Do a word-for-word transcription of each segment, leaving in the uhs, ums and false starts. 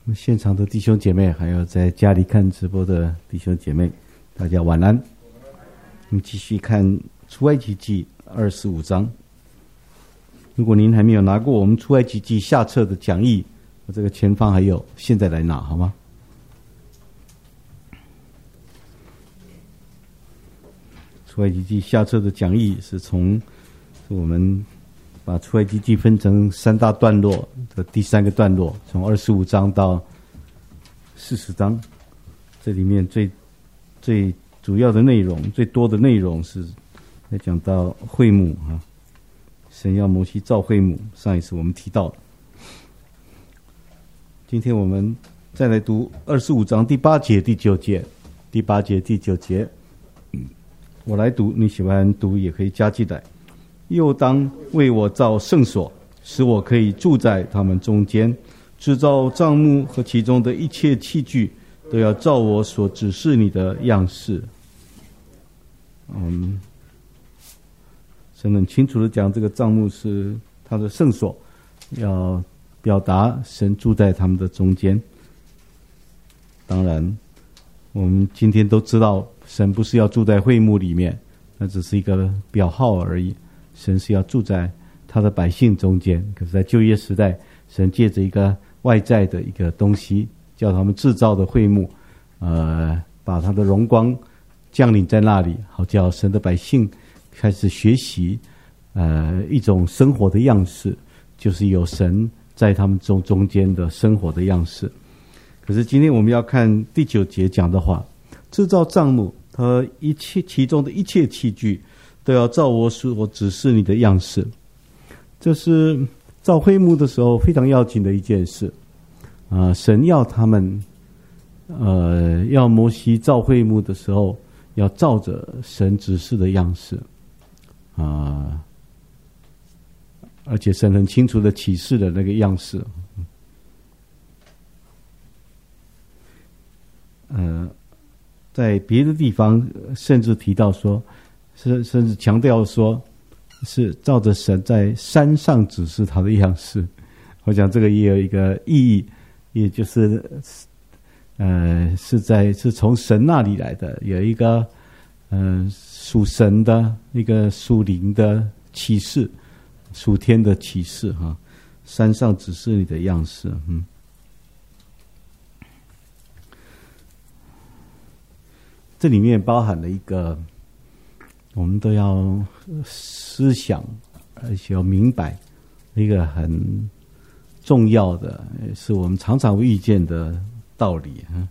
现场的弟兄姐妹，还有在家里看直播的弟兄姐妹，大家晚安。我们继续看出埃及记二十五章。如果您还没有拿过我们出埃及记下册的讲义，我这个前方还有，现在来拿好吗？出埃及记下册的讲义是从是我们把出埃及记分成三大段落的第三个段落，从二十五章到四十章，这里面最最主要的内容、最多的内容是来讲到会幕啊，神要摩西造会幕，上一次我们提到了。今天我们再来读二十五章第八节、第九节，第八节、第九节，我来读，你喜欢读也可以加进来。又当为我造圣所，使我可以住在他们中间。制造帐幕和其中的一切器具，都要照我所指示你的样式。嗯，神很清楚的讲，这个帐幕是他的圣所，要表达神住在他们的中间。当然，我们今天都知道，神不是要住在会幕里面，那只是一个表号而已。神是要住在他的百姓中间，可是在旧约时代，神借着一个外在的一个东西，叫他们制造的会幕，呃，把他的荣光降临在那里，好叫神的百姓开始学习，呃，一种生活的样式，就是有神在他们中中间的生活的样式。可是今天我们要看第九节讲的话，制造帐幕和一切其中的一切器具，都要照我所指示你的样式。这是造会幕的时候非常要紧的一件事啊、呃！神要他们，呃，要摩西造会幕的时候，要照着神指示的样式啊、呃，而且神很清楚的启示的那个样式。呃，在别的地方甚至提到说。甚甚至强调说，是照着神在山上指示他的样式。我想这个也有一个意义，也就是，呃，是在是从神那里来的，有一个，嗯、呃，属神的一个属灵的启示，属天的启示哈。山上指示你的样式，嗯。这里面包含了一个。我们都要思想，而且要明白一个很重要的，是我们常常会遇见的道理啊，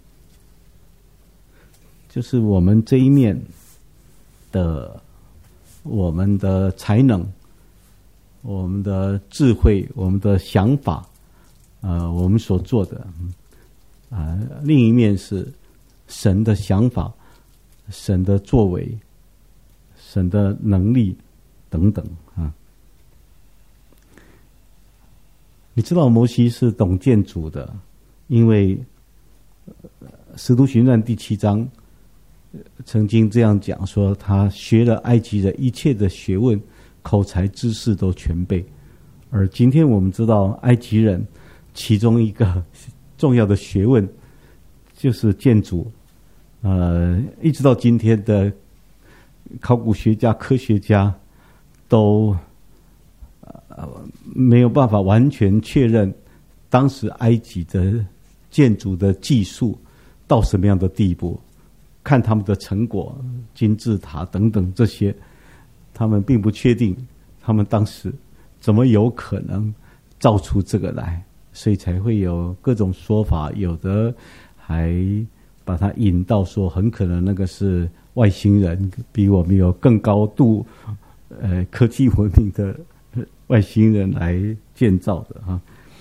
就是我们这一面的我们的才能、我们的智慧、我们的想法，呃，我们所做的啊、呃，另一面是神的想法、神的作为。神的能力等等啊，你知道摩西是懂建筑的，因为《使徒行传》第七章曾经这样讲说，他学了埃及的一切的学问，口才知识都全备。而今天我们知道，埃及人其中一个重要的学问就是建筑，呃，一直到今天的。考古学家、科学家都呃没有办法完全确认当时埃及的建筑的技术到什么样的地步。看他们的成果，金字塔等等这些，他们并不确定他们当时怎么有可能造出这个来，所以才会有各种说法，有的还把它引到说很可能那个是外星人，比我们有更高度呃科技文明的外星人来建造的哈。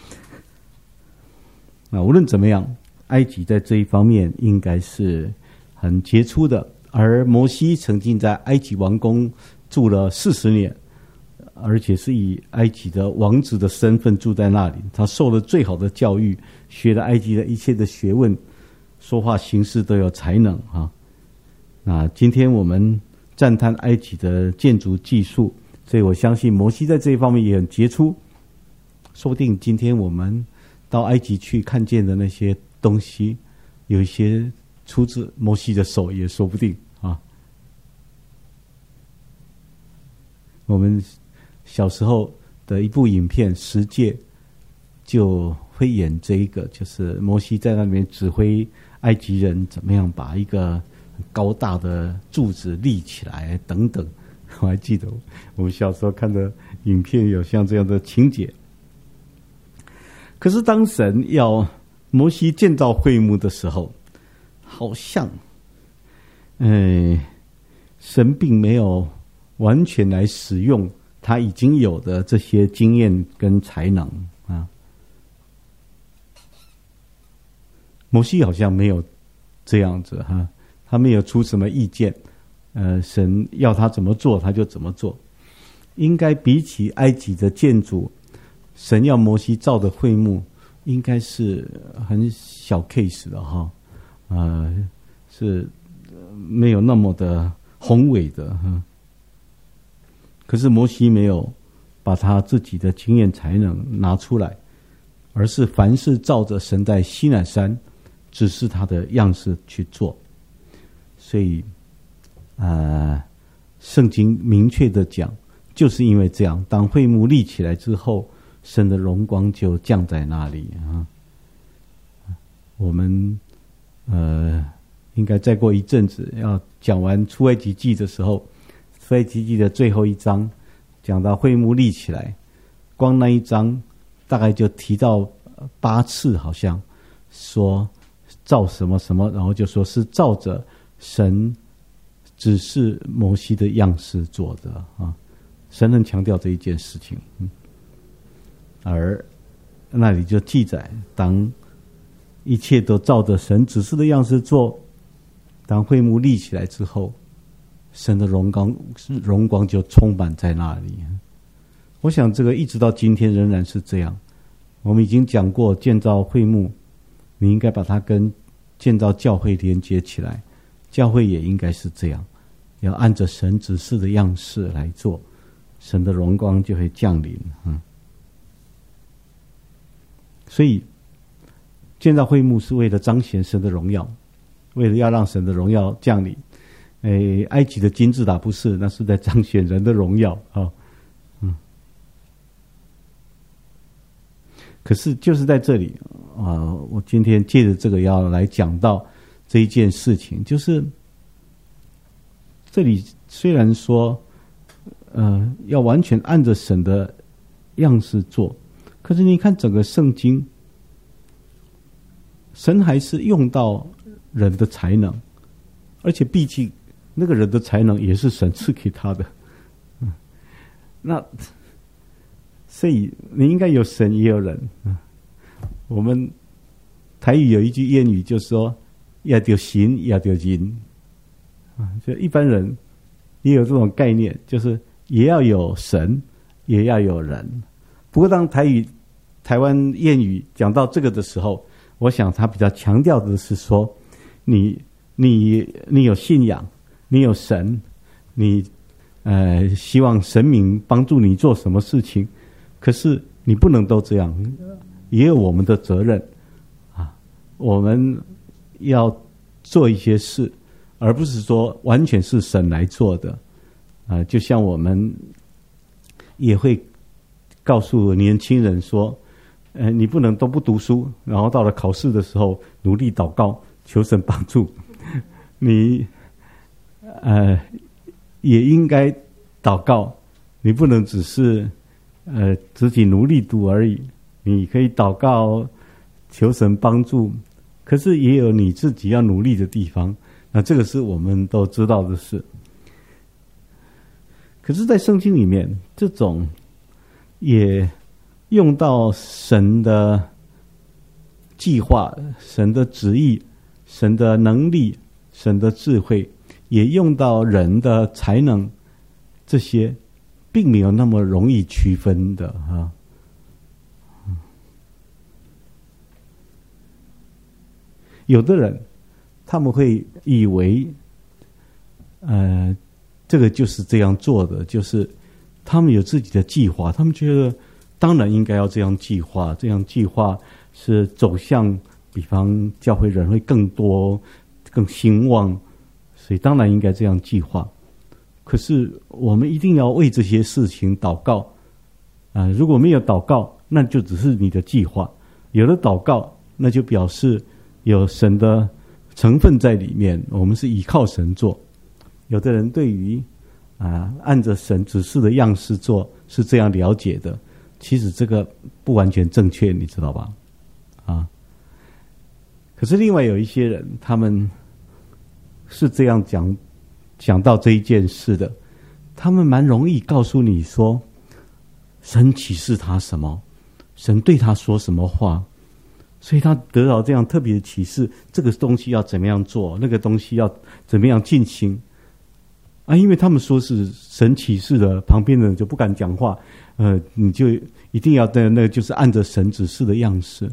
那无论怎么样，埃及在这一方面应该是很杰出的。而摩西曾经在埃及王宫住了四十年，而且是以埃及的王子的身份住在那里。他受了最好的教育，学了埃及的一切的学问，说话行事都有才能哈。那今天我们赞叹埃及的建筑技术，所以我相信摩西在这一方面也很杰出。说不定今天我们到埃及去看见的那些东西，有一些出自摩西的手也说不定啊。我们小时候的一部影片《十诫》就会演这一个，就是摩西在那边指挥埃及人怎么样把一个高大的柱子立起来等等。我还记得我们小时候看的影片有像这样的情节。可是当神要摩西建造会幕的时候，好像哎，神并没有完全来使用他已经有的这些经验跟才能啊。摩西好像没有这样子哈、啊，他没有出什么意见，呃，神要他怎么做他就怎么做。应该比起埃及的建筑，神要摩西造的会幕应该是很小 case 的哈，呃，是没有那么的宏伟的哈。可是摩西没有把他自己的经验才能拿出来，而是凡事照着神在西乃山指示他的样式去做。所以，呃，圣经明确的讲，就是因为这样，当会幕立起来之后，神的荣光就降在那里啊。我们呃，应该再过一阵子要讲完出埃及记的时候，出埃及记的最后一章讲到会幕立起来，光那一章大概就提到八次，好像说照什么什么，然后就说是照着神指示摩西的样式做的啊。神很强调这一件事情，嗯，而那里就记载，当一切都照着神指示的样式做，当会幕立起来之后，神的荣光荣光就充满在那里。我想这个一直到今天仍然是这样。我们已经讲过，建造会幕，你应该把它跟建造教会连接起来，教会也应该是这样，要按着神指示的样式来做，神的荣光就会降临。嗯，所以建造会幕是为了彰显神的荣耀，为了要让神的荣耀降临。诶，埃及的金字塔不是，那是在彰显人的荣耀啊。嗯，可是就是在这里啊，我今天借着这个要来讲到这一件事情，就是这里虽然说呃要完全按着神的样式做，可是你看整个圣经，神还是用到人的才能，而且毕竟那个人的才能也是神赐给他的。嗯，那所以你应该有神也有人。嗯，我们台语有一句谚语，就说也有神也有人啊，就一般人也有这种概念，就是也要有神也要有人。不过当台语台湾谚语讲到这个的时候，我想他比较强调的是说，你你你有信仰，你有神，你呃希望神明帮助你做什么事情，可是你不能都这样，也有我们的责任啊，我们要做一些事，而不是说完全是神来做的啊。就像我们也会告诉年轻人说，呃，你不能都不读书，然后到了考试的时候努力祷告求神帮助。你呃也应该祷告，你不能只是呃自己努力读而已。你可以祷告求神帮助，可是也有你自己要努力的地方。那这个是我们都知道的事。可是在圣经里面，这种也用到神的计划、神的旨意、神的能力、神的智慧，也用到人的才能，这些并没有那么容易区分的啊。有的人他们会以为，呃，这个就是这样做的，就是他们有自己的计划，他们觉得当然应该要这样计划，这样计划是走向，比方教会人会更多、更兴旺，所以当然应该这样计划。可是我们一定要为这些事情祷告啊、呃！如果没有祷告，那就只是你的计划；有了祷告，那就表示有神的成分在里面。我们是依靠神做。有的人对于啊、呃、按着神指示的样式做是这样了解的，其实这个不完全正确，你知道吧？啊！可是另外有一些人，他们是这样讲。讲到这一件事的，他们蛮容易告诉你说，神启示他什么，神对他说什么话，所以他得到这样特别的启示，这个东西要怎么样做，那个东西要怎么样进行啊？因为他们说是神启示的，旁边的人就不敢讲话，呃，你就一定要的那个就是按着神指示的样式。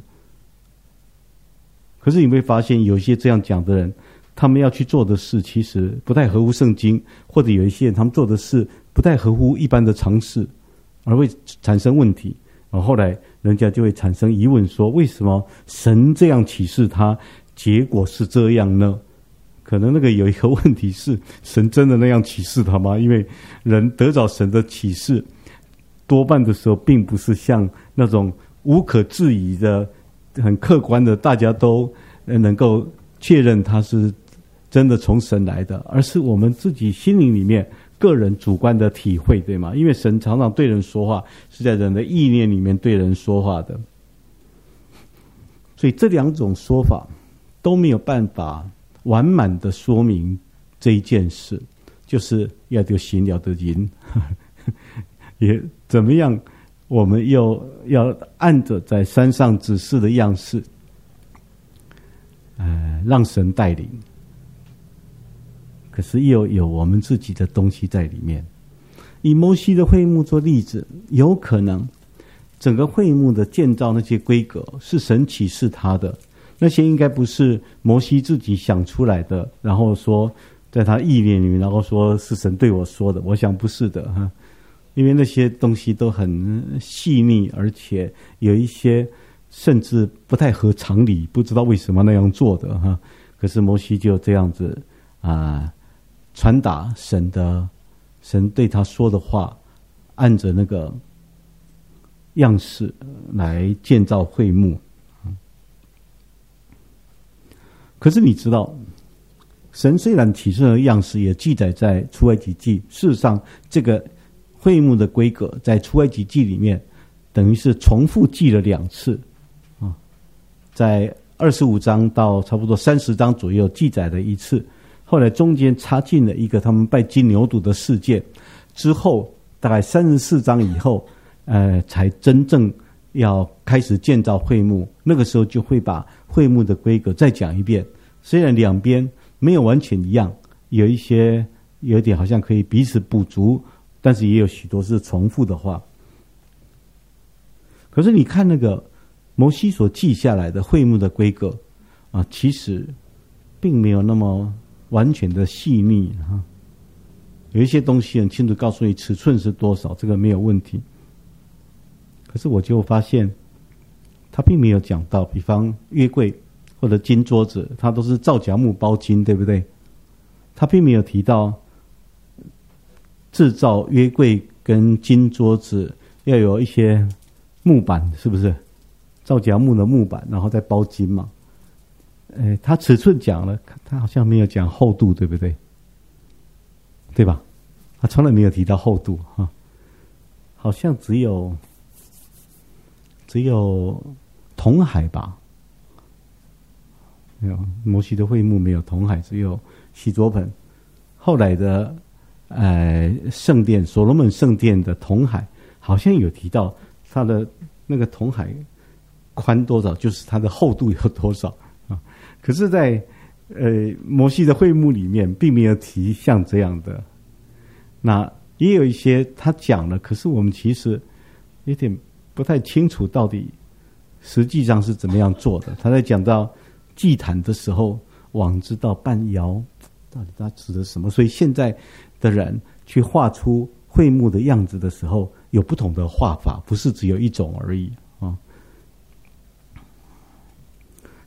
可是你会发现，有一些这样讲的人，他们要去做的事其实不太合乎圣经，或者有一些人他们做的事不太合乎一般的常识，而会产生问题。然后后来人家就会产生疑问说，为什么神这样启示他，结果是这样呢？可能那个有一个问题是，神真的那样启示他吗？因为人得着神的启示，多半的时候并不是像那种无可置疑的、很客观的，大家都能够确认他是真的从神来的，而是我们自己心灵里面个人主观的体会，对吗？因为神常常对人说话，是在人的意念里面对人说话的，所以这两种说法都没有办法完满的说明这一件事，就是要得行要得赢，也怎么样，我们又要按着在山上指示的样式，呃，让神带领。可是又有我们自己的东西在里面。以摩西的会幕做例子，有可能整个会幕的建造那些规格是神启示他的，那些应该不是摩西自己想出来的，然后说在他意念里面，然后说是神对我说的。我想不是的哈，因为那些东西都很细腻，而且有一些甚至不太合常理，不知道为什么那样做的哈。可是摩西就这样子啊。传达神的神对他说的话，按着那个样式来建造会幕。可是你知道，神虽然启示的样式也记载在出埃及记，事实上这个会幕的规格在出埃及记里面等于是重复记了两次啊，在二十五章到差不多三十章左右记载了一次，后来中间插进了一个他们拜金牛犊的事件，之后大概三十四章以后，呃，才真正要开始建造会幕。那个时候就会把会幕的规格再讲一遍。虽然两边没有完全一样，有一些有一点好像可以彼此补足，但是也有许多是重复的话。可是你看那个摩西所记下来的会幕的规格啊，其实并没有那么完全的细腻哈，有一些东西很清楚告诉你尺寸是多少，这个没有问题。可是我就发现，他并没有讲到，比方约柜或者金桌子，它都是皂荚木包金，对不对？他并没有提到制造约柜跟金桌子要有一些木板，是不是？皂荚木的木板，然后再包金嘛。呃，他尺寸讲了，他好像没有讲厚度，对不对？对吧？他从来没有提到厚度哈，好像只有只有铜海吧？没有，摩西的会幕没有铜海，只有洗濯盆。后来的呃圣殿，所罗门圣殿的铜海，好像有提到它的那个铜海宽多少，就是它的厚度有多少。可是在呃摩西的会幕里面并没有提像这样的，那也有一些他讲了，可是我们其实有点不太清楚到底实际上是怎么样做的。他在讲到祭坛的时候，往知道半摇，到底他指的什么？所以现在的人去画出会幕的样子的时候，有不同的画法，不是只有一种而已啊。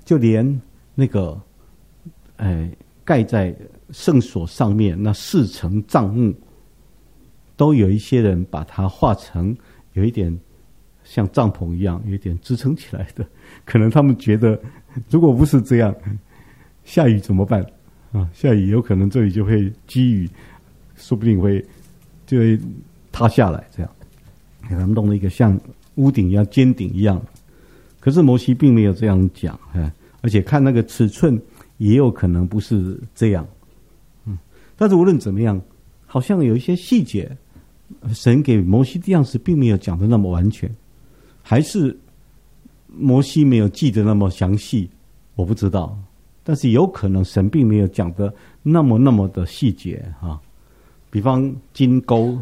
就连那个，哎，盖在圣所上面那四层帐幕，都有一些人把它画成有一点像帐篷一样，有一点支撑起来的。可能他们觉得，如果不是这样，下雨怎么办啊？下雨有可能这里就会积雨，说不定会就会塌下来。这样给他们弄了一个像屋顶一样、尖顶一样。可是摩西并没有这样讲，而且看那个尺寸也有可能不是这样。嗯，但是无论怎么样，好像有一些细节，神给摩西的样式并没有讲得那么完全，还是摩西没有记得那么详细，我不知道。但是有可能神并没有讲得那么那么的细节啊。比方金钩，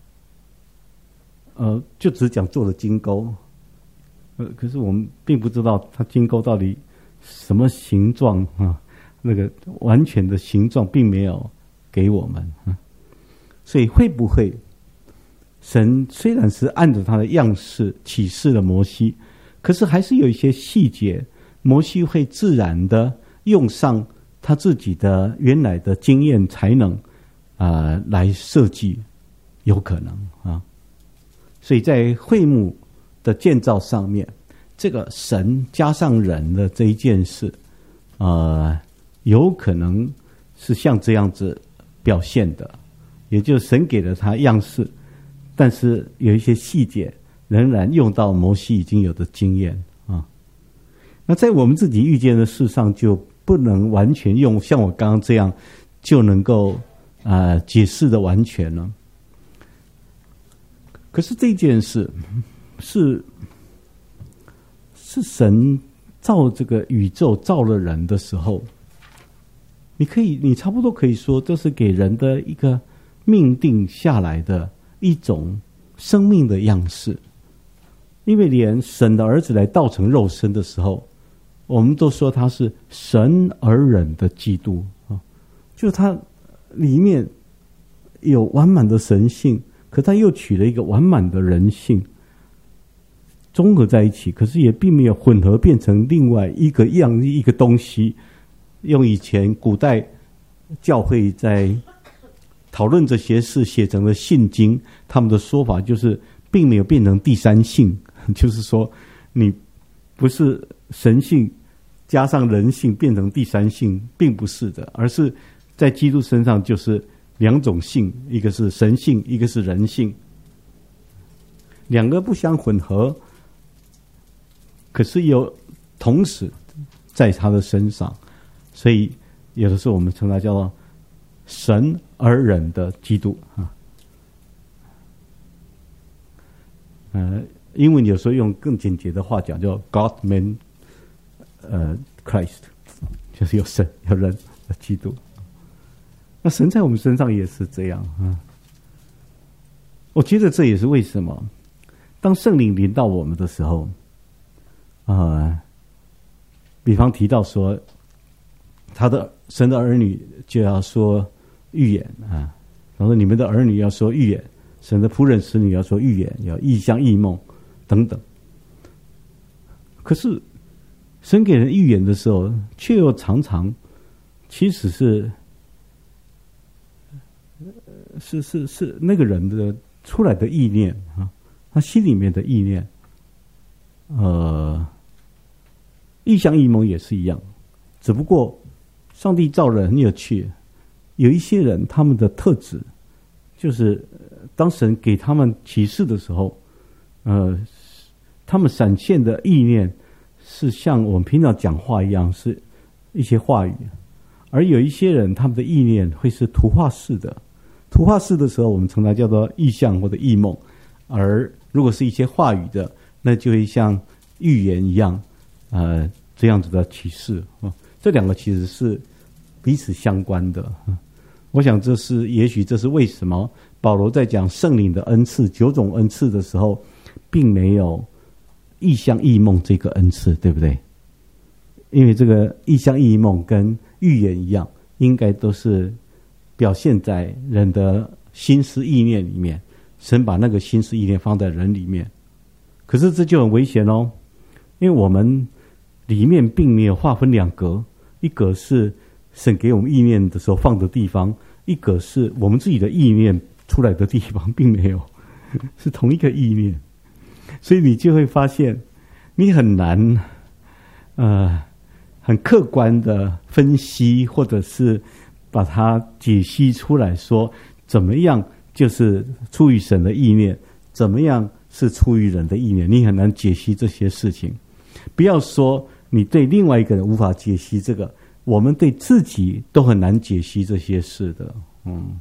呃，就只讲做了金钩，呃，可是我们并不知道它金钩到底什么形状啊，那个完全的形状并没有给我们啊。所以会不会神虽然是按着他的样式启示了摩西，可是还是有一些细节，摩西会自然的用上他自己的原来的经验才能啊、呃、来设计，有可能啊。所以在会幕的建造上面，这个神加上人的这一件事，呃，有可能是像这样子表现的，也就是神给了他样式，但是有一些细节仍然用到摩西已经有的经验啊。那在我们自己遇见的事上，就不能完全用像我刚刚这样就能够啊、呃、解释的完全了。可是这件事是是神造这个宇宙造了人的时候，你可以你差不多可以说这是给人的一个命定下来的一种生命的样式。因为连神的儿子来道成肉身的时候，我们都说他是神而人的基督啊，就他里面有完满的神性，可他又取了一个完满的人性，综合在一起，可是也并没有混合变成另外一个样一个东西。用以前古代教会在讨论这些事写成了信经，他们的说法就是并没有变成第三性，就是说你不是神性加上人性变成第三性，并不是的，而是在基督身上就是两种性，一个是神性，一个是人性，两个不相混合，可是又同时在他的身上，所以有的时候我们称它叫做神而人的基督啊。呃，英文有时候用更简洁的话讲，叫 God Man 呃 Christ， 就是有神有人的基督。那神在我们身上也是这样啊。我觉得这也是为什么当圣灵临到我们的时候，呃，比方提到说他的神的儿女就要说预言啊，然后你们的儿女要说预言，神的仆人使女要说预言，要异象异梦等等。可是神给人预言的时候，却又常常其实是是是是那个人的出来的意念啊，他心里面的意念。呃，异象异梦也是一样，只不过上帝造人很有趣，有一些人他们的特质就是当神给他们启示的时候，呃，他们闪现的意念是像我们平常讲话一样，是一些话语，而有一些人他们的意念会是图画式的，图画式的时候我们称它叫做异象或者异梦，而如果是一些话语的，那就会像预言一样，呃，这样子的启示啊。这两个其实是彼此相关的。我想这是也许这是为什么保罗在讲圣灵的恩赐九种恩赐的时候，并没有异象异梦这个恩赐，对不对？因为这个异象异梦跟预言一样，应该都是表现在人的心思意念里面，神把那个心思意念放在人里面。可是这就很危险哦，因为我们里面并没有划分两格，一格是神给我们意念的时候放的地方，一格是我们自己的意念出来的地方，并没有，是同一个意念。所以你就会发现，你很难，呃，很客观的分析，或者是把它解析出来说，怎么样就是出于神的意念，怎么样是出于人的意念，你很难解析这些事情。不要说你对另外一个人无法解析这个，我们对自己都很难解析这些事的。嗯，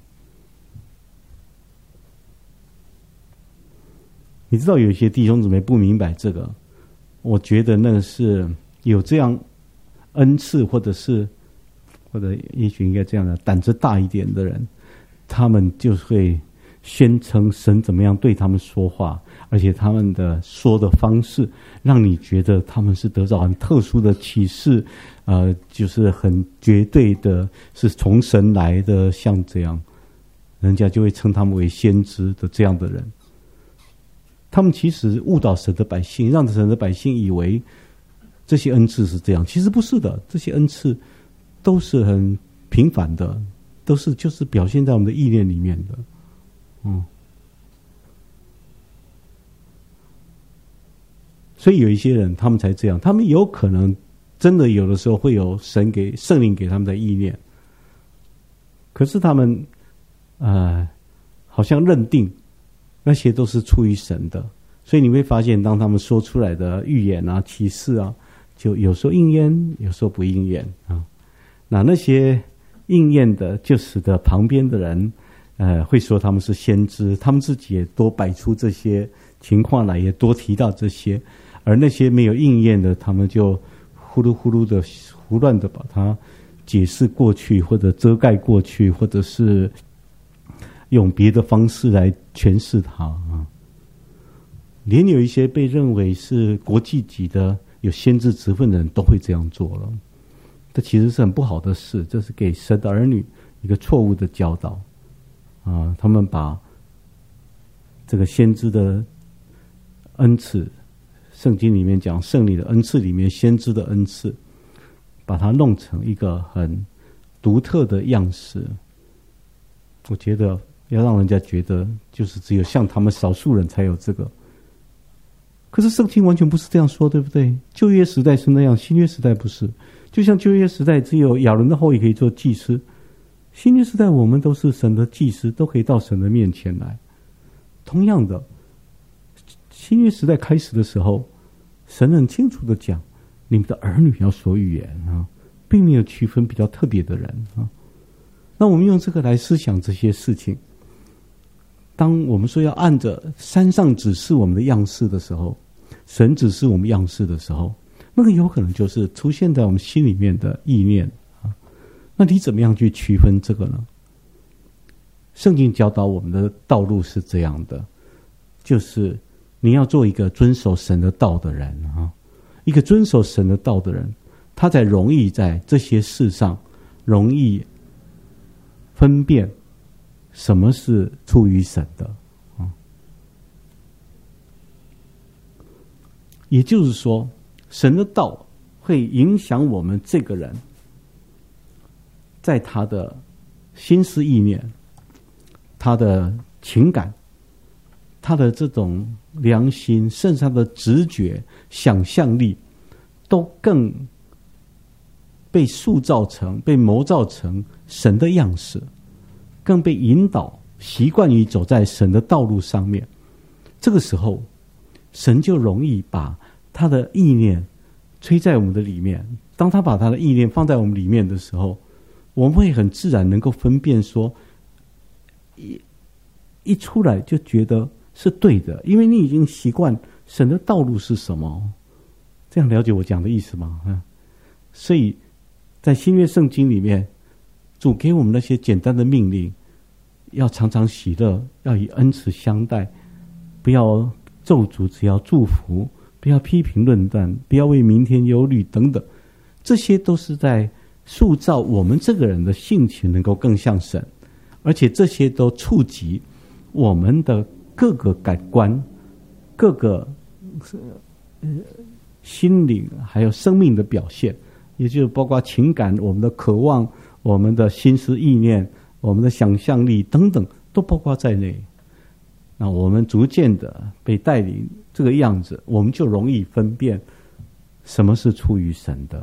你知道有一些弟兄姊妹不明白这个，我觉得那是有这样恩赐，或者是或者也许应该这样的胆子大一点的人，他们就会宣称神怎么样对他们说话，而且他们的说的方式让你觉得他们是得到很特殊的启示，呃，就是很绝对的是从神来的，像这样，人家就会称他们为先知的这样的人。他们其实误导神的百姓，让神的百姓以为这些恩赐是这样，其实不是的，这些恩赐都是很平凡的，都是就是表现在我们的意念里面的。嗯，所以有一些人他们才这样，他们有可能真的有的时候会有神给圣灵给他们的意念，可是他们呃好像认定那些都是出于神的，所以你会发现当他们说出来的预言啊启示啊，就有时候应验，有时候不应验啊。那那些应验的就使得旁边的人呃，会说他们是先知，他们自己也多摆出这些情况来，也多提到这些，而那些没有应验的，他们就呼噜呼噜的胡乱的把它解释过去，或者遮盖过去，或者是用别的方式来诠释它啊。连有一些被认为是国际级的有先知职分的人都会这样做了，这其实是很不好的事，这是给神的儿女一个错误的教导。啊，他们把这个先知的恩赐，圣经里面讲圣灵的恩赐里面先知的恩赐，把它弄成一个很独特的样式。我觉得要让人家觉得就是只有像他们少数人才有这个，可是圣经完全不是这样说，对不对？旧约时代是那样，新约时代不是。就像旧约时代只有亚伦的后裔可以做祭司，新约时代我们都是神的祭司，都可以到神的面前来。同样的，新约时代开始的时候，神很清楚的讲，你们的儿女要说预言啊，并没有区分比较特别的人啊。那我们用这个来思想这些事情，当我们说要按着山上指示我们的样式的时候，神指示我们样式的时候，那个有可能就是出现在我们心里面的意念。那你怎么样去区分这个呢？圣经教导我们的道路是这样的，就是你要做一个遵守神的道的人啊，一个遵守神的道的人，他才容易在这些事上容易分辨什么是出于神的啊。也就是说，神的道会影响我们这个人在他的心思意念，他的情感，他的这种良心，甚至他的直觉、想象力，都更被塑造成、被谋造成神的样式，更被引导，习惯于走在神的道路上面。这个时候，神就容易把他的意念吹在我们的里面。当他把他的意念放在我们里面的时候，我们会很自然能够分辨说，一一出来就觉得是对的，因为你已经习惯神的道路是什么。这样了解我讲的意思吗？所以在新约圣经里面，主给我们那些简单的命令，要常常喜乐，要以恩慈相待，不要咒诅，只要祝福，不要批评论断，不要为明天忧虑等等，这些都是在塑造我们这个人的性情能够更像神，而且这些都触及我们的各个感官，各个心灵还有生命的表现，也就是包括情感、我们的渴望、我们的心思意念、我们的想象力等等，都包括在内。那我们逐渐的被带领这个样子，我们就容易分辨什么是出于神的。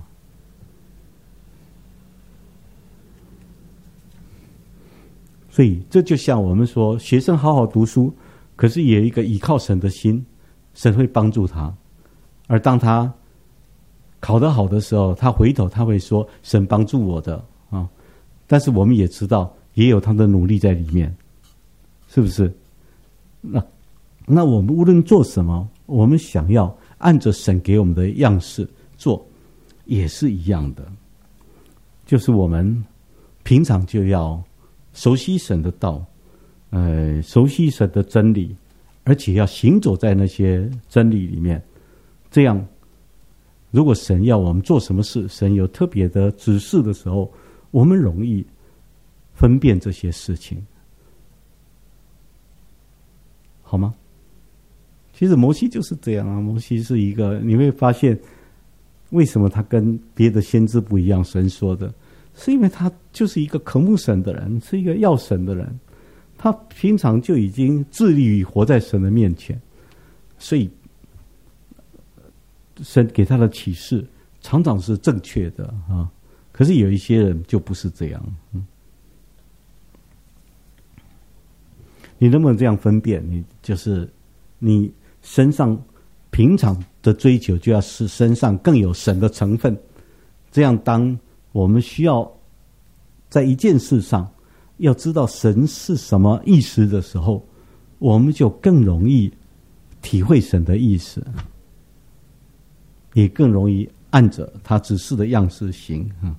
所以这就像我们说，学生好好读书，可是也有一个倚靠神的心，神会帮助他。而当他考得好的时候，他回头他会说神帮助我的啊。但是我们也知道也有他的努力在里面，是不是？那那我们无论做什么，我们想要按着神给我们的样式做，也是一样的。就是我们平常就要熟悉神的道，呃，熟悉神的真理，而且要行走在那些真理里面。这样，如果神要我们做什么事，神有特别的指示的时候，我们容易分辨这些事情，好吗？其实摩西就是这样啊，摩西是一个，你会发现为什么他跟别的先知不一样，神说的是因为他就是一个渴慕神的人，是一个要神的人，他平常就已经致力于活在神的面前，所以神给他的启示常常是正确的啊。可是有一些人就不是这样，嗯，你能不能这样分辨？你就是你身上平常的追求，就要是身上更有神的成分。这样，当我们需要在一件事上要知道神是什么意思的时候，我们就更容易体会神的意思，也更容易按着他指示的样式行。嗯，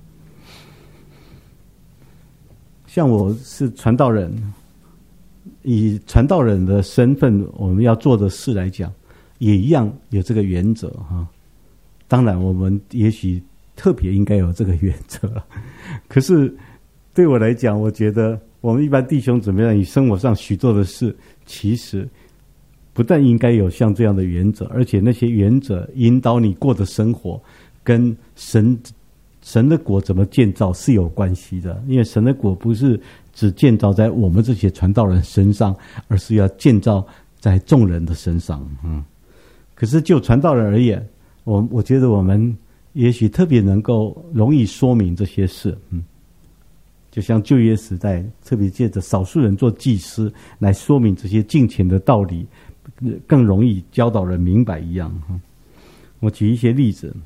像我是传道人，以传道人的身份，我们要做的事来讲，也一样有这个原则哈。当然，我们也许特别应该有这个原则，可是对我来讲，我觉得我们一般弟兄怎么样，以生活上许多的事，其实不但应该有像这样的原则，而且那些原则引导你过的生活，跟神神的国怎么建造是有关系的。因为神的国不是只建造在我们这些传道人身上，而是要建造在众人的身上。嗯，可是就传道人而言，我我觉得我们也许特别能够容易说明这些事。嗯，就像旧约时代，特别借着少数人做祭司来说明这些敬虔的道理，更容易教导人明白一样。我举一些例子，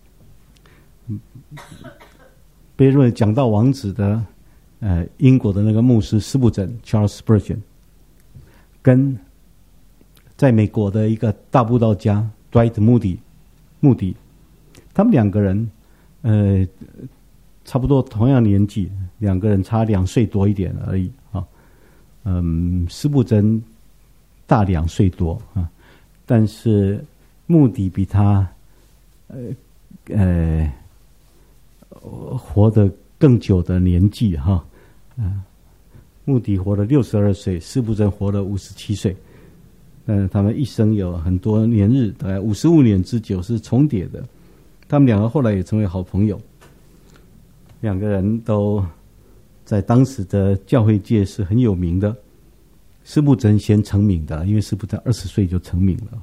被认为讲道王子的呃英国的那个牧师斯布珍 Charles Spurgeon， 跟在美国的一个大布道家 Dwight Moody 穆迪，他们两个人呃差不多同样年纪，两个人差两岁多一点而已啊。嗯，斯布珍大两岁多啊，但是穆迪比他呃呃活得更久的年纪哈。嗯，穆迪活了六十二岁，斯布珍活了五十七岁。但是他们一生有很多年日，大概五十五年之久是重叠的。他们两个后来也成为好朋友，两个人都在当时的教会界是很有名的。斯布珍先成名的，因为斯布珍二十岁就成名了。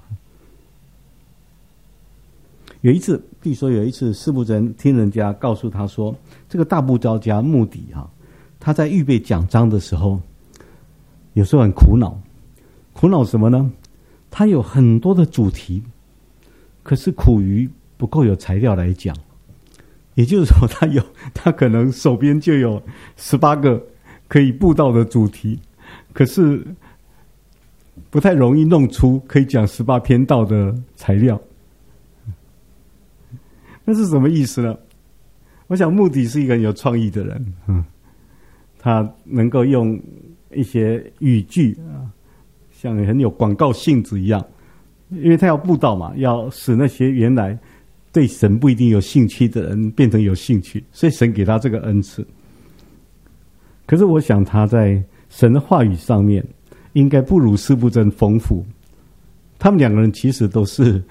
有一次，据说有一次，斯布珍听人家告诉他说，这个大布道家穆迪哈，他在预备讲章的时候，有时候很苦恼。苦恼什么呢？他有很多的主题，可是苦于不够有材料来讲。也就是说，他有他可能手边就有十八个可以布道的主题，可是不太容易弄出可以讲十八篇道的材料。那是什么意思呢？我想穆迪是一个很有创意的人，嗯，他能够用一些语句啊，像很有广告性质一样，因为他要布道嘛，要使那些原来对神不一定有兴趣的人变成有兴趣，所以神给他这个恩赐。可是我想他在神的话语上面应该不如斯布珍丰富。他们两个人其实都是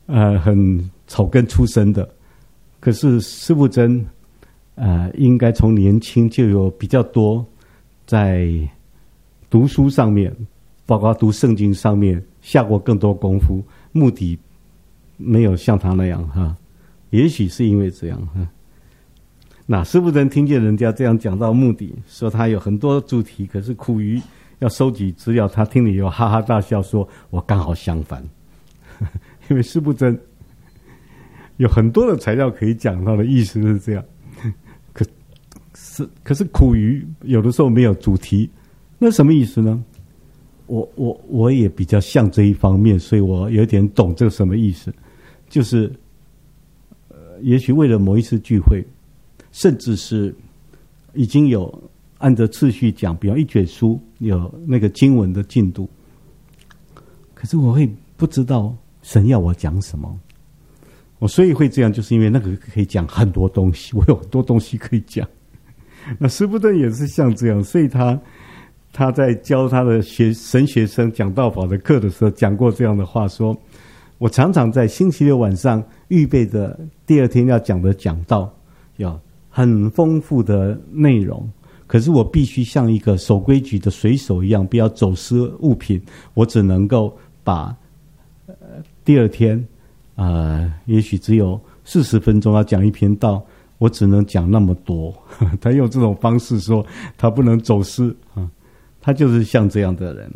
呃很草根出身的，可是施布真呃应该从年轻就有比较多在读书上面，包括读圣经上面下过更多功夫，目的没有像他那样哈，也许是因为这样哈。那施布真听见人家这样讲到目的，说他有很多主题，可是苦于要收集资料，他听了以后哈哈大笑，说我刚好相反，因为施布真有很多的材料可以讲，他的意思是这样，可是可是苦于有的时候没有主题，那什么意思呢？我我我也比较像这一方面，所以我有点懂这个什么意思，就是呃，也许为了某一次聚会，甚至是已经有按着次序讲，比方一卷书有那个经文的进度，可是我会不知道神要我讲什么，我所以会这样，就是因为那个可以讲很多东西，我有很多东西可以讲。那施布真也是像这样，所以他他在教他的学神学生讲道法的课的时候讲过这样的话，说我常常在星期六晚上预备着第二天要讲的讲道，有很丰富的内容，可是我必须像一个守规矩的水手一样，不要走失物品，我只能够把、呃、第二天呃，也许只有四十分钟要讲一篇道，我只能讲那么多。他用这种方式说他不能走失啊，他就是像这样的人，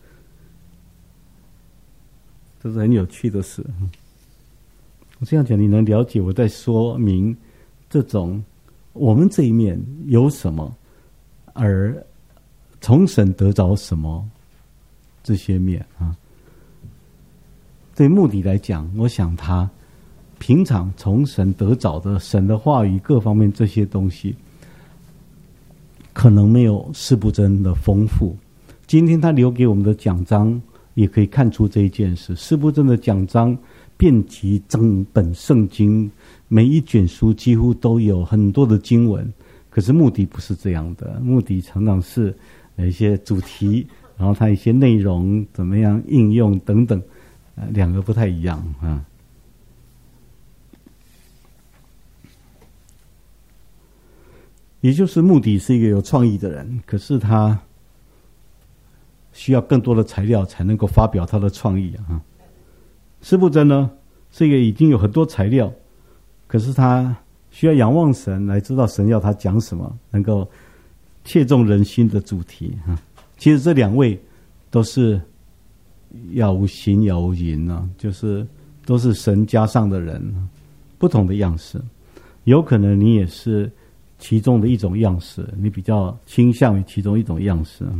这是很有趣的事。我这样讲你能了解我在说明这种我们这一面有什么，而从神得着什么这些面啊。对目的来讲，我想他平常从神得着的神的话语各方面这些东西，可能没有施布真的丰富。今天他留给我们的讲章也可以看出这一件事，施布真的讲章遍及整本圣经，每一卷书几乎都有很多的经文，可是目的不是这样的，目的常常是一些主题，然后它一些内容怎么样应用等等，呃，两个不太一样啊。也就是目的是一个有创意的人，可是他需要更多的材料才能够发表他的创意啊。施布真呢是一个已经有很多材料，可是他需要仰望神来知道神要他讲什么，能够切中人心的主题啊。其实这两位都是杳无形杳无影啊，就是都是神加上的人，不同的样式。有可能你也是其中的一种样式，你比较倾向于其中一种样式。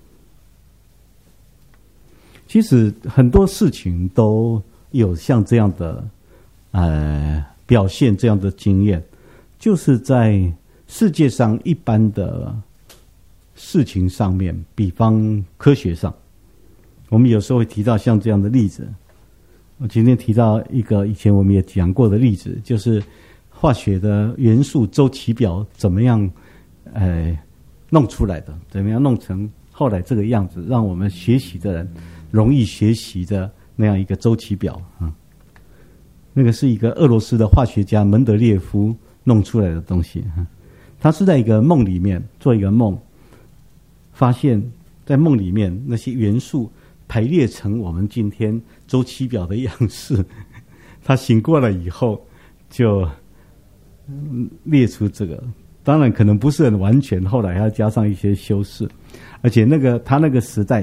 其实很多事情都有像这样的呃表现，这样的经验，就是在世界上一般的事情上面，比方科学上，我们有时候会提到像这样的例子。我今天提到一个以前我们也讲过的例子，就是化学的元素周期表怎么样呃弄出来的，怎么样弄成后来这个样子，让我们学习的人容易学习的那样一个周期表啊。那个是一个俄罗斯的化学家门德列夫弄出来的东西。他是在一个梦里面做一个梦，发现在梦里面那些元素排列成我们今天周期表的样式。他醒过来以后就列出这个，当然可能不是很完全，后来还要加上一些修饰。而且那个他那个时代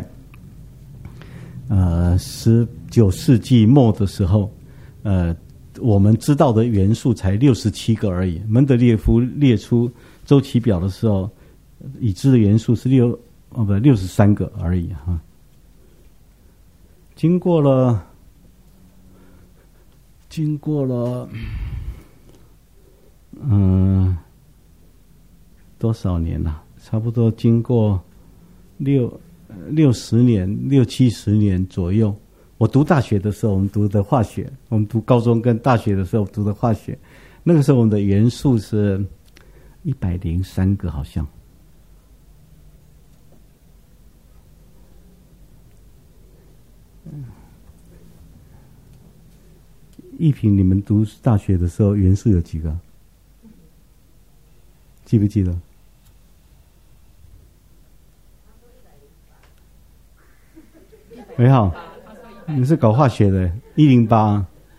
呃十九世纪末的时候，呃我们知道的元素才六十七个而已。门德列夫列出周期表的时候，已知的元素是六哦不六十三个而已哈。经过了经过了嗯多少年了、啊？差不多经过六六十年六七十年左右。我读大学的时候，我们读的化学，我们读高中跟大学的时候读的化学，那个时候我们的元素是一百零三个，好像。 一平，你们读大学的时候元素有几个？记不记得？喂，好，你是搞化学的，一零八。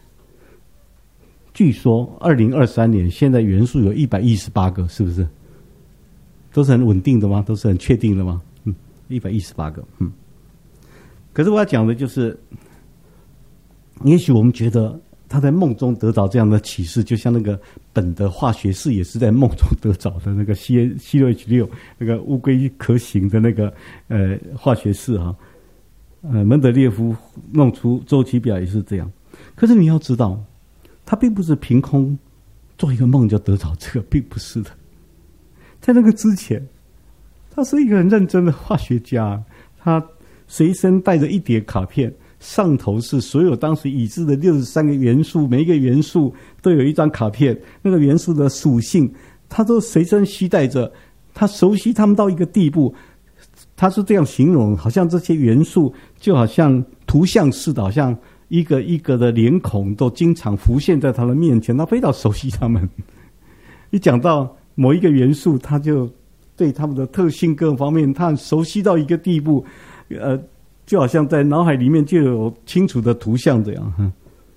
据说二零二三年现在元素有一百一十八个，是不是？都是很稳定的吗？都是很确定的吗？嗯，一百一十八个。嗯。可是我要讲的就是，也许我们觉得他在梦中得到这样的启示，就像那个苯的化学式也是在梦中得着的那个 C C 六 H 六那个乌龟壳形的那个呃化学式哈。呃，门德列夫弄出周期表也是这样。可是你要知道，他并不是凭空做一个梦就得着这个，并不是的。在那个之前，他是一个很认真的化学家，他随身带着一叠卡片，上头是所有当时已知的六十三个元素，每一个元素都有一张卡片，那个元素的属性他都随身携带着，他熟悉他们到一个地步，他是这样形容，好像这些元素就好像图像似的，好像一个一个的脸孔都经常浮现在他的面前，他非常熟悉他们。一讲到某一个元素，他就对他们的特性各方面，他很熟悉到一个地步，呃，就好像在脑海里面就有清楚的图像这样，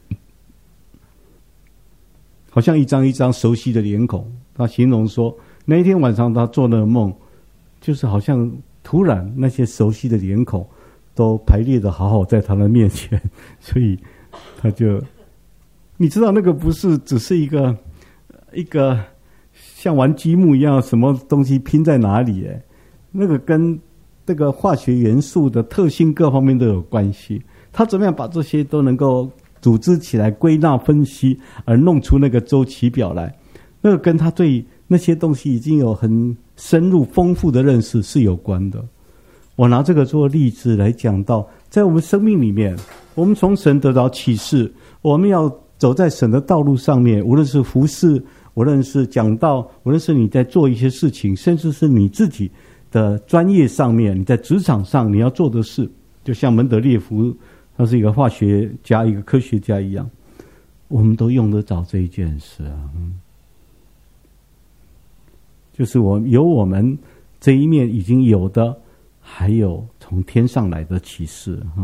好像一张一张熟悉的脸孔。他形容说，那一天晚上他做的梦，就是好像突然那些熟悉的脸孔都排列的好好在他的面前，所以他就，你知道那个不是只是一个一个像玩积木一样，什么东西拼在哪里？哎，那个跟这个化学元素的特性各方面都有关系。他怎么样把这些都能够组织起来、归纳分析，而弄出那个周期表来？那个跟他对那些东西已经有很深入、丰富的认识是有关的。我拿这个做例子来讲到，在我们生命里面，我们从神得到启示，我们要走在神的道路上面，无论是服事，无论是讲道，无论是你在做一些事情，甚至是你自己的专业上面，你在职场上你要做的事，就像门德列夫，他是一个化学家、一个科学家一样，我们都用得着这一件事啊。嗯，就是我有我们这一面已经有的，还有从天上来的启示啊。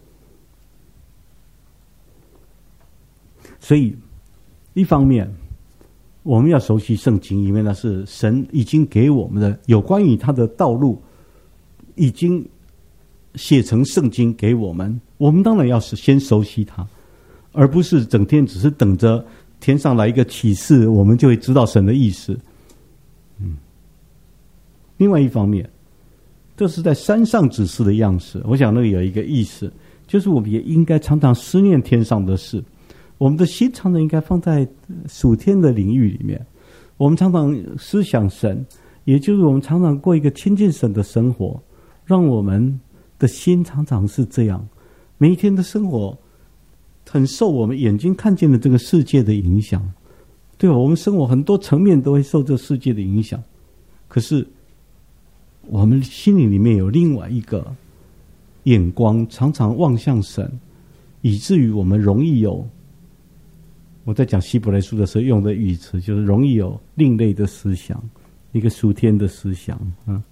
所以一方面我们要熟悉圣经，因为那是神已经给我们的有关于他的道路，已经写成圣经给我们，我们当然要是先熟悉它，而不是整天只是等着天上来一个启示，我们就会知道神的意思。嗯，另外一方面，这是在山上指示的样式，我想那个有一个意思，就是我们也应该常常思念天上的事，我们的心常常应该放在属天的领域里面，我们常常思想神，也就是我们常常过一个亲近神的生活，让我们的心常常是这样，每一天的生活很受我们眼睛看见的这个世界的影响，对吧？我们生活很多层面都会受这世界的影响，可是我们心里里面有另外一个眼光，常常望向神，以至于我们容易有，我在讲希伯来书的时候用的语词，就是容易有另类的思想，一个属天的思想啊，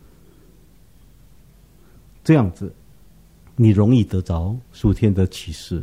这样子你容易得着属天的启示。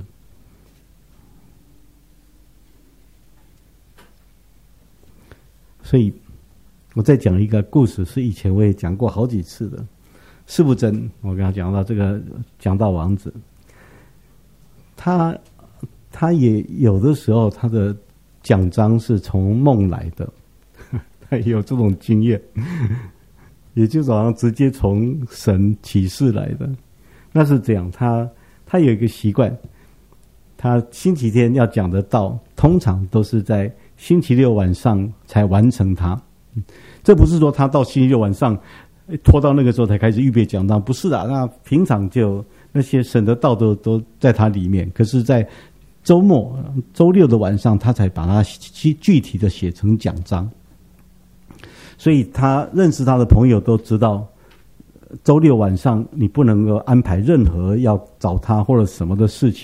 所以我再讲一个故事，是以前我也讲过好几次的。释布真，我跟他讲到这个讲道王子，他他也有的时候他的讲章是从梦来的，他也有这种经验，也就是好像直接从神启示来的。那是这样，他他有一个习惯，他星期天要讲的道，通常都是在星期六晚上才完成它。这不是说他到星期六晚上拖到那个时候才开始预备讲道，不是的，那平常就那些神的道都都在他里面，可是在周末周六的晚上他才把它具体的写成讲章。所以他认识他的朋友都知道，周六晚上你不能够安排任何要找他或者什么的事情，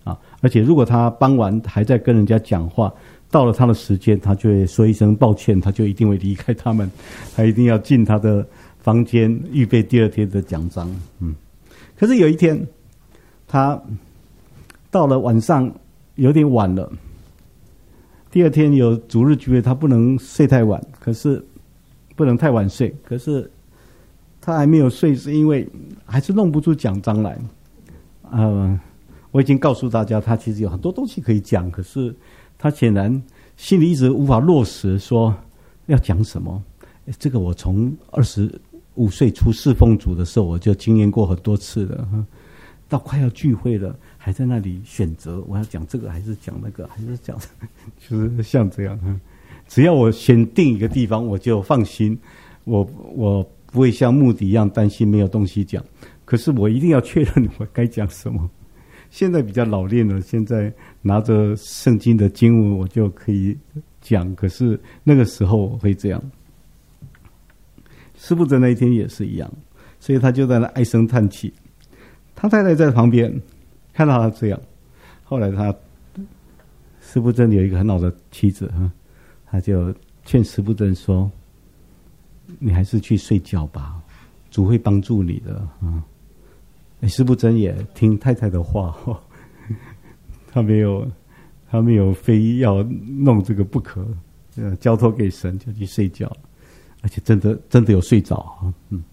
啊。而且如果他傍晚还在跟人家讲话，到了他的时间，他就会说一声抱歉，他就一定会离开他们，他一定要进他的房间预备第二天的讲章。嗯，可是有一天，他到了晚上有点晚了，第二天有主日聚会，他不能睡太晚，可是不能太晚睡，可是他还没有睡，是因为还是弄不出讲章来。呃，我已经告诉大家，他其实有很多东西可以讲，可是他显然心里一直无法落实，说要讲什么。这个我从二十五岁出侍奉主的时候，我就经验过很多次了。到快要聚会了，还在那里选择我要讲这个还是讲那个，还是讲，就是像这样。只要我选定一个地方，我就放心，我我不会像穆迪一样担心没有东西讲。可是我一定要确认我该讲什么。现在比较老练了，现在拿着圣经的经文我就可以讲，可是那个时候会这样。施布真那一天也是一样，所以他就在那唉声叹气。他太太在旁边看到他这样，后来他施布真有一个很好的妻子，他就劝施布真说：“你还是去睡觉吧，主会帮助你的。”啊，施布真也听太太的话，他没有，他没有非要弄这个不可，呃，交托给神就去睡觉，而且真的真的有睡着啊。嗯，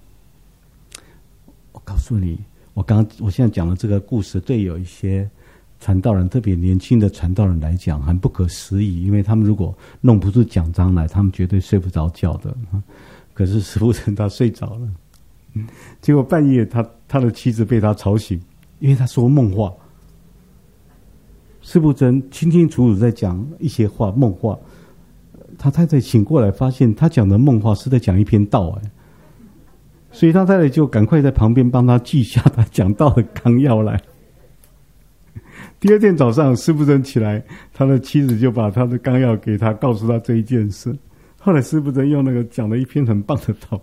我告诉你，我刚我现在讲的这个故事，对有一些传道人，特别年轻的传道人来讲，很不可思议，因为他们如果弄不出讲章来，他们绝对睡不着觉的。可是施布真他睡着了。结果半夜他他的妻子被他吵醒，因为他说梦话。施布真清清楚楚在讲一些话梦话，他太太醒过来发现他讲的梦话是在讲一篇道，哎，所以他太太就赶快在旁边帮他记下他讲道的纲要来。第二天早上施布真起来，他的妻子就把他的纲要给他，告诉他这一件事。后来施布真用那个讲了一篇很棒的道。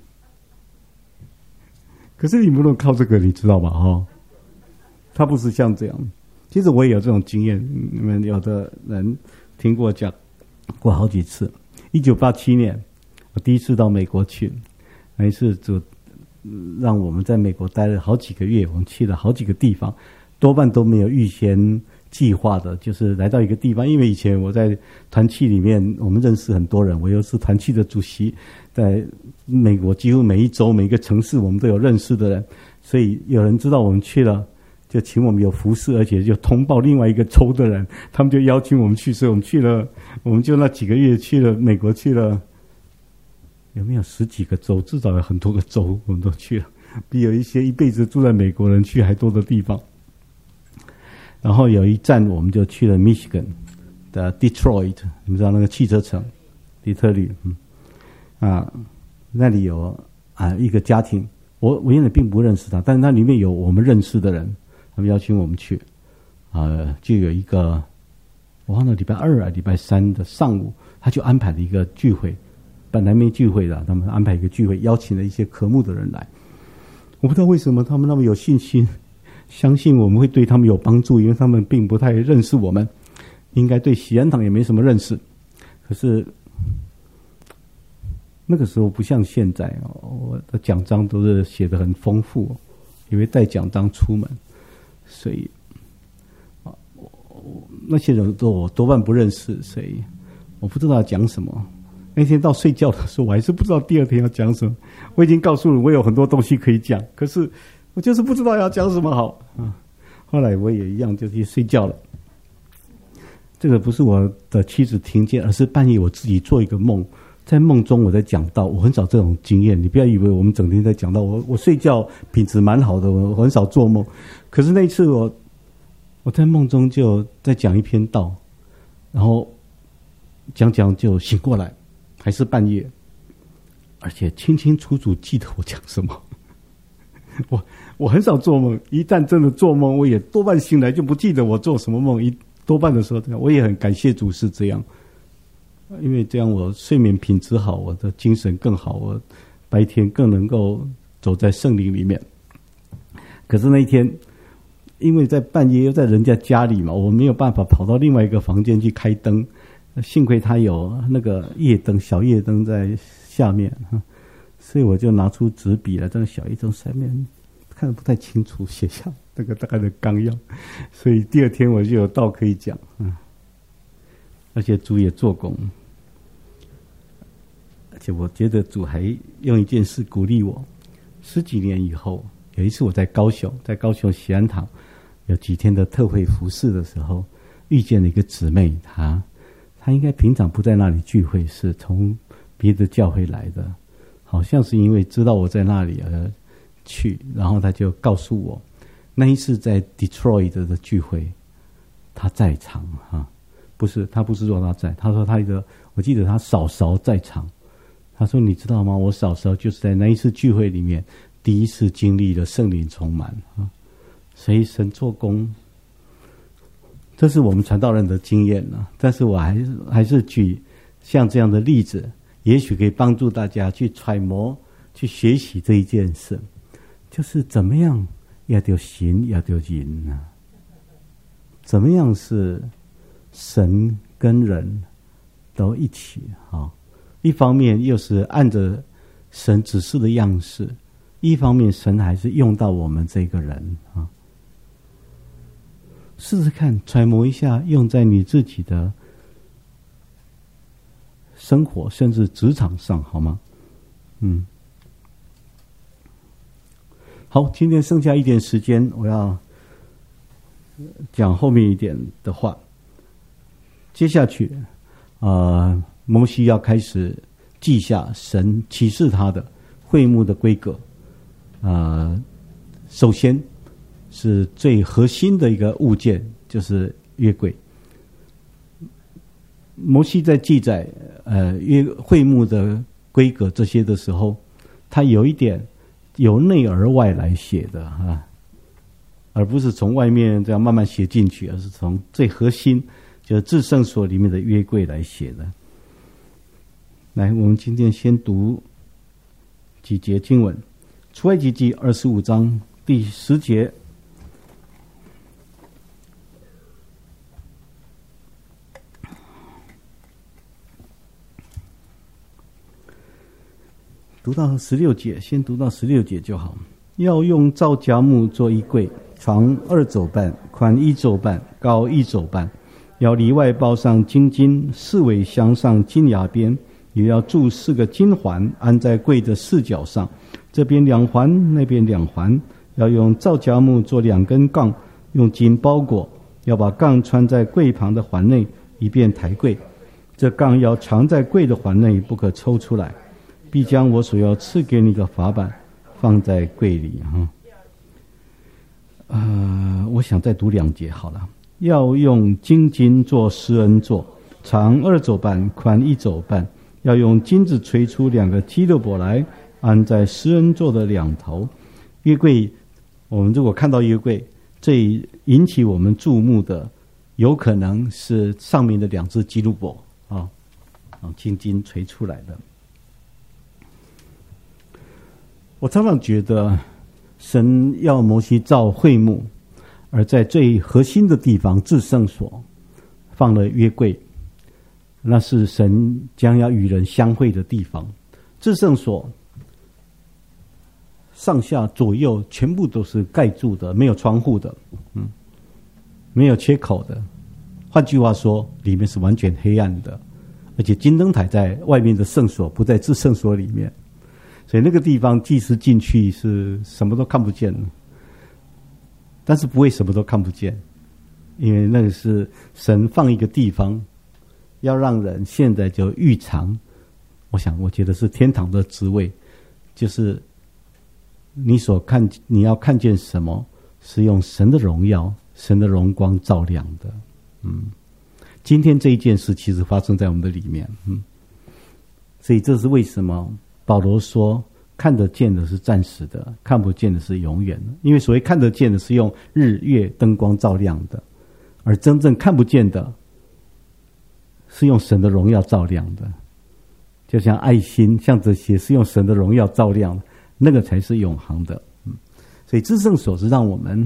可是你不能靠这个，你知道吧？哦，他不是像这样。其实我也有这种经验，你们有的人听过讲过好几次。一九八七年，我第一次到美国去，那一次就让我们在美国待了好几个月，我们去了好几个地方，多半都没有预先计划的，就是来到一个地方。因为以前我在团契里面，我们认识很多人，我又是团契的主席，在美国几乎每一州每一个城市我们都有认识的人，所以有人知道我们去了，就请我们有服侍，而且就通报另外一个州的人，他们就邀请我们去，所以我们去了，我们就那几个月去了美国，去了有没有十几个州，至少有很多个州我们都去了，比有一些一辈子住在美国人去还多的地方。然后有一站我们就去了 Michigan 的 Detroit， 你们知道那个汽车城，底特律，嗯，啊，那里有啊一个家庭，我我原来并不认识他，但是那里面有我们认识的人，他们邀请我们去，啊，就有一个我忘了礼拜二啊礼拜三的上午，他就安排了一个聚会，本来没聚会的，他们安排一个聚会，邀请了一些科目的人来，我不知道为什么他们那么有信心。相信我们会对他们有帮助，因为他们并不太认识我们，应该对喜安堂也没什么认识。可是那个时候不像现在，我的奖章都是写得很丰富，因为带奖章出门，所以那些人都我多半不认识，所以我不知道要讲什么。那天到睡觉的时候，我还是不知道第二天要讲什么。我已经告诉你，我有很多东西可以讲，可是我就是不知道要讲什么好啊！后来我也一样就去睡觉了。这个不是我的妻子听见，而是半夜我自己做一个梦，在梦中我在讲道。我很少这种经验，你不要以为我们整天在讲道。我我睡觉品质蛮好的，我很少做梦。可是那一次我我在梦中就在讲一篇道，然后讲讲就醒过来，还是半夜，而且清清楚楚记得我讲什么。我我很少做梦，一旦真的做梦，我也多半醒来就不记得我做什么梦。一多半的时候这样，我也很感谢主是这样，因为这样我睡眠品质好，我的精神更好，我白天更能够走在圣灵里面。可是那一天， 因为在半夜又在人家家里嘛，我没有办法跑到另外一个房间去开灯，幸亏他有那个夜灯，小夜灯在下面，所以我就拿出纸笔来，这个小夜灯上面看得不太清楚，写下那个大概的纲要，所以第二天我就有道可以讲，嗯，而且主也做工，而且我觉得主还用一件事鼓励我。十几年以后，有一次我在高雄，在高雄喜安堂有几天的特会服事的时候，遇见了一个姊妹，她她应该平常不在那里聚会，是从别的教会来的，好像是因为知道我在那里而去，然后她就告诉我，那一次在 Detroit 的聚会，她在场哈，不是她不是说她在，她说她一个，我记得她嫂嫂在场，她说你知道吗？我嫂嫂就是在那一次聚会里面第一次经历了圣灵充满啊，所以神做工。这是我们传道人的经验啊，但是我还是还是举像这样的例子，也许可以帮助大家去揣摩、去学习这一件事，就是怎么样要有行，要有人啊，怎么样是神跟人都一起啊？一方面又是按着神指示的样式，一方面神还是用到我们这个人啊。试试看，揣摩一下，用在你自己的生活，甚至职场上，好吗？嗯，好，今天剩下一点时间，我要讲后面一点的话。接下去，呃，摩西要开始记下神启示他的会幕的规格。呃，首先是最核心的一个物件，就是约柜。摩西在记载呃约会幕的规格这些的时候，他有一点由内而外来写的啊，而不是从外面这样慢慢写进去，而是从最核心，就是至圣所里面的约柜来写的。来，我们今天先读几节经文，出埃及记二十五章第十节。读到十六节，先读到十六节就好。要用皂荚木做衣柜，长二肘半，宽一肘半，高一肘半。要里外包上金金，四围镶上金牙边，也要铸四个金环，安在柜的四角上，这边两环，那边两环。要用皂荚木做两根杠，用金包裹，要把杠穿在柜旁的环内，以便抬柜。这杠要藏在柜的环内，不可抽出来。必将我所要赐给你的法版放在柜里哈。呃，我想再读两节好了。要用金金做施恩座，长二肘半，宽一肘半。要用金子锤出两个基路伯来，安在施恩座的两头。约柜，我们如果看到约柜，最引起我们注目的，有可能是上面的两只基路伯啊，啊，金金锤出来的。我常常觉得神要摩西造会幕，而在最核心的地方至圣所放了约柜，那是神将要与人相会的地方。至圣所上下左右全部都是盖住的，没有窗户的，嗯，没有缺口的。换句话说，里面是完全黑暗的，而且金灯台在外面的圣所，不在至圣所里面。所以那个地方祭司进去是什么都看不见，但是不会什么都看不见，因为那个是神放一个地方，要让人现在就预尝。我想，我觉得是天堂的滋味，就是你所看，你要看见什么，是用神的荣耀、神的荣光照亮的。嗯，今天这一件事其实发生在我们的里面，嗯，所以这是为什么保罗说看得见的是暂时的，看不见的是永远的。因为所谓看得见的是用日月灯光照亮的，而真正看不见的是用神的荣耀照亮的。就像爱心，像这些是用神的荣耀照亮的，那个才是永恒的。嗯，所以至圣所是让我们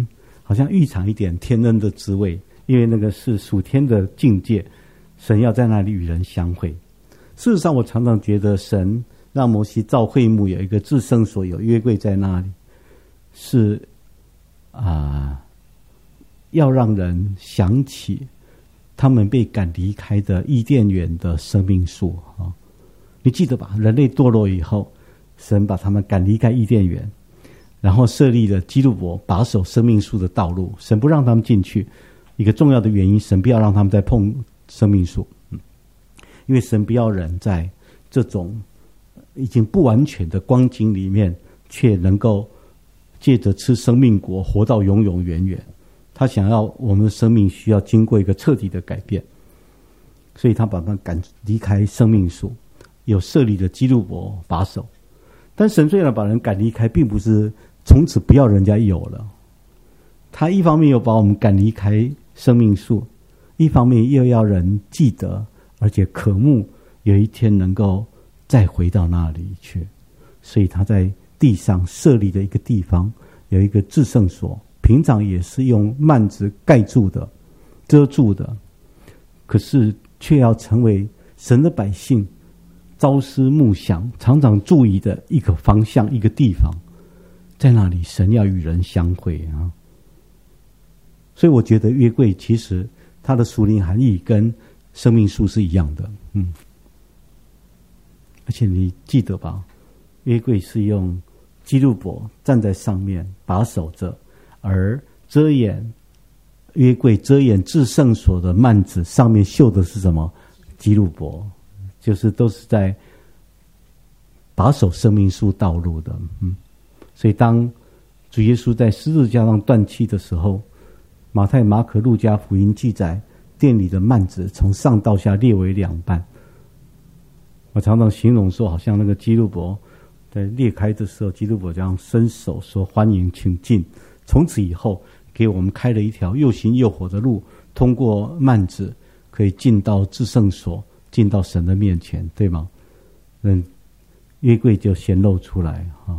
好像预尝一点天恩的滋味，因为那个是属天的境界，神要在那里与人相会。事实上，我常常觉得神让摩西造会幕，有一个至圣所，有约柜在那里，是啊、呃，要让人想起他们被赶离开的伊甸园的生命树啊。你记得吧？人类堕落以后，神把他们赶离开伊甸园，然后设立了基路伯把守生命树的道路，神不让他们进去。一个重要的原因，神不要让他们再碰生命树，嗯，因为神不要人在这种已经不完全的光景里面，却能够借着吃生命果活到永永远远。他想要我们的生命需要经过一个彻底的改变，所以他把他们赶离开生命树，有设立的基路伯把守。但神虽然把人赶离开，并不是从此不要人家有了，他一方面又把我们赶离开生命树，一方面又要人记得而且渴慕有一天能够再回到那里去。所以他在地上设立的一个地方有一个至圣所，平常也是用幔子盖住的遮住的，可是却要成为神的百姓朝思暮想常常注意的一个方向，一个地方，在那里神要与人相会啊。所以我觉得约柜其实它的属灵含义跟生命树是一样的，嗯。而且你记得吧，约柜是用基路伯站在上面把守着，而遮掩约柜遮掩至圣所的幔子上面绣的是什么？基路伯，就是都是在把守生命树道路的，嗯。所以当主耶稣在十字架上断气的时候，马太、马可、路加福音记载，殿里的幔子从上到下裂为两半。我常常形容说，好像那个基路伯在裂开的时候，基路伯这样伸手说：“欢迎，请进。”从此以后，给我们开了一条又新又活的路，通过幔子可以进到至圣所，进到神的面前，对吗？嗯，约柜就显露出来哈。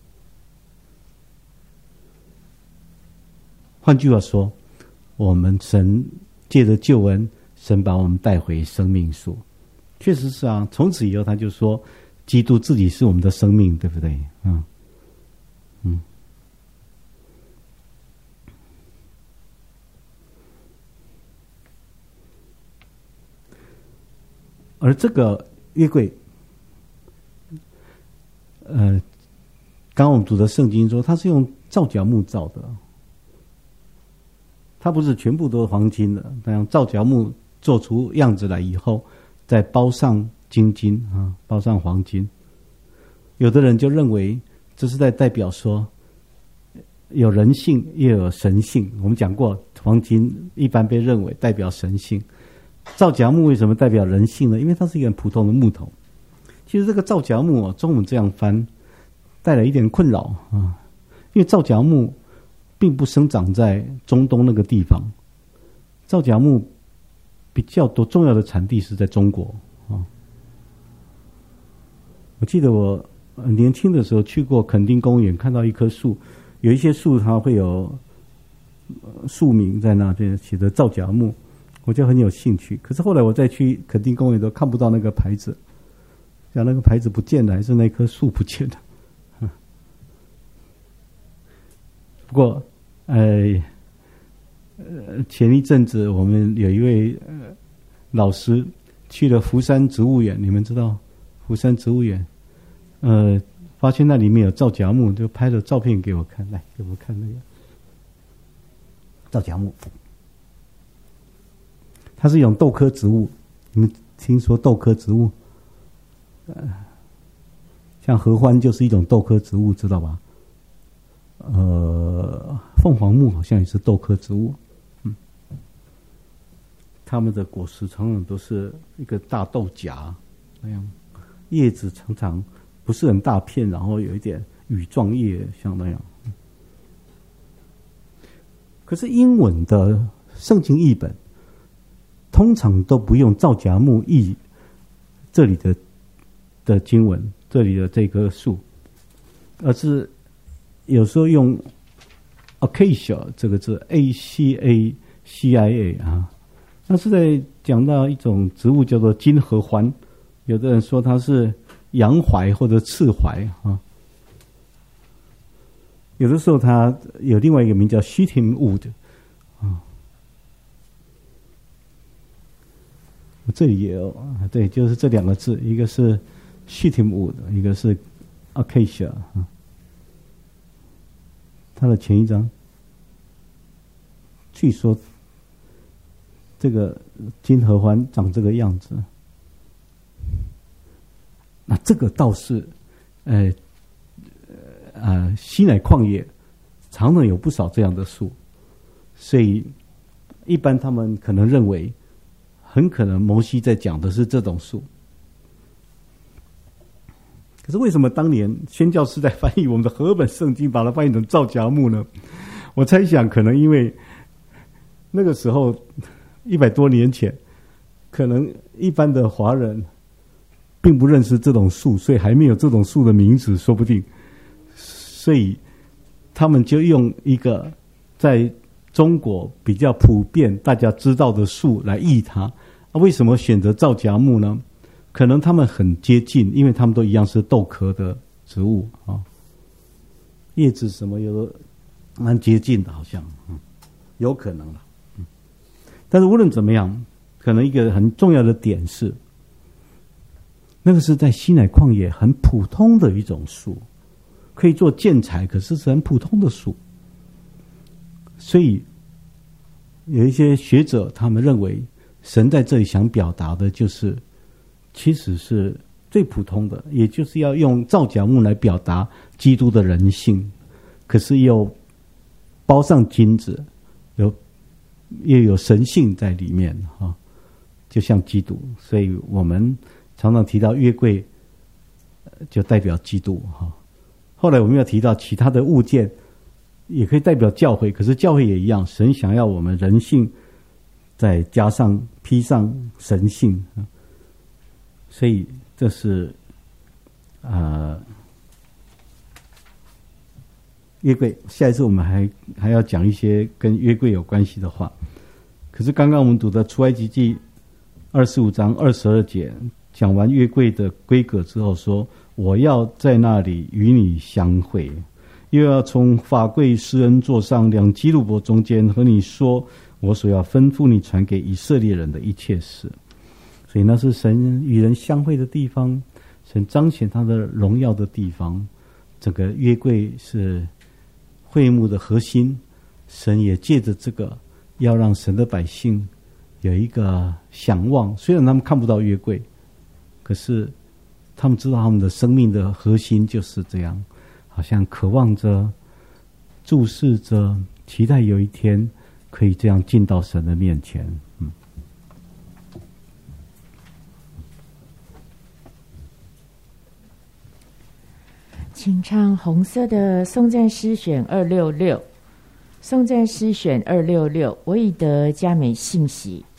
换句话说，我们神借着救恩，神把我们带回生命树。确实是啊，从此以后他就说，基督自己是我们的生命，对不对？嗯嗯。而这个约柜，呃，刚刚我们读的圣经说，它是用皂角木造的。它不是全部都是黄金的，那样皂角木做出样子来以后，再包上金金啊，包上黄金。有的人就认为这是在代表说，有人性也有神性。我们讲过，黄金一般被认为代表神性，皂荚木为什么代表人性呢？因为它是一个很普通的木头。其实这个皂荚木哦，中文这样翻，带来一点困扰啊，因为皂荚木并不生长在中东那个地方，皂荚木比较多重要的产地是在中国啊。我记得我年轻的时候去过垦丁公园，看到一棵树，有一些树它会有树名在那边写着皂荚木，我就很有兴趣。可是后来我再去垦丁公园都看不到那个牌子，讲那个牌子不见了，还是那棵树不见了。不过呃，呃，前一阵子我们有一位、呃、老师去了福山植物园，你们知道福山植物园，呃，发现那里面有皂荚木，就拍了照片给我看，来给我看那个皂荚木，它是一种豆科植物，你们听说豆科植物？呃，像合欢就是一种豆科植物，知道吧？呃，凤凰木好像也是豆科植物，嗯，它们的果实常常都是一个大豆荚那样，叶子常常不是很大片，然后有一点羽状叶，像那样。可是英文的圣经译本通常都不用皂荚木译这里的的经文，这里的这棵树，而是有时候用 acacia 这个字 ，A C A C I A 啊，那是在讲到一种植物叫做金合欢，有的人说它是洋槐或者赤槐啊，有的时候它有另外一个名叫 shittim wood 啊。这里也有，对，就是这两个字，一个是 shittim wood， 一个是 acacia 啊。它的前一章，据说这个金合欢长这个样子，那这个倒是，呃，呃，西乃旷野常常有不少这样的树，所以一般他们可能认为，很可能摩西在讲的是这种树。可是为什么当年宣教士在翻译我们的和本圣经，把它翻译成皂荚木呢？我猜想，可能因为那个时候一百多年前，可能一般的华人并不认识这种树，所以还没有这种树的名字，说不定。所以他们就用一个在中国比较普遍、大家知道的树来译它。啊，为什么选择皂荚木呢？可能他们很接近，因为他们都一样是豆科的植物啊，叶子什么有的蛮接近的，好像，嗯，有可能了。嗯，但是无论怎么样，可能一个很重要的点是，那个是在西乃旷野很普通的一种树，可以做建材，可是是很普通的树。所以有一些学者他们认为，神在这里想表达的就是，其实是最普通的，也就是要用皂荚木来表达基督的人性，可是又包上金子，有又有神性在里面哈，就像基督。所以我们常常提到约柜，就代表基督哈。后来我们要提到其他的物件，也可以代表教会，可是教会也一样，神想要我们人性再加上披上神性，所以这是呃约柜。下一次我们还还要讲一些跟约柜有关系的话。可是刚刚我们读的出埃及记二十五章二十二节，讲完约柜的规格之后说，我要在那里与你相会，又要从法柜施恩座上两基路伯中间和你说我所要吩咐你传给以色列人的一切事。所以那是神与人相会的地方，神彰显他的荣耀的地方。整个约柜是会幕的核心，神也借着这个要让神的百姓有一个想望。虽然他们看不到约柜，可是他们知道他们的生命的核心就是这样，好像渴望着、注视着、期待有一天可以这样进到神的面前。嗯， 请唱红色的颂赞诗选二六六，颂赞诗选二六六，我已得佳美信喜。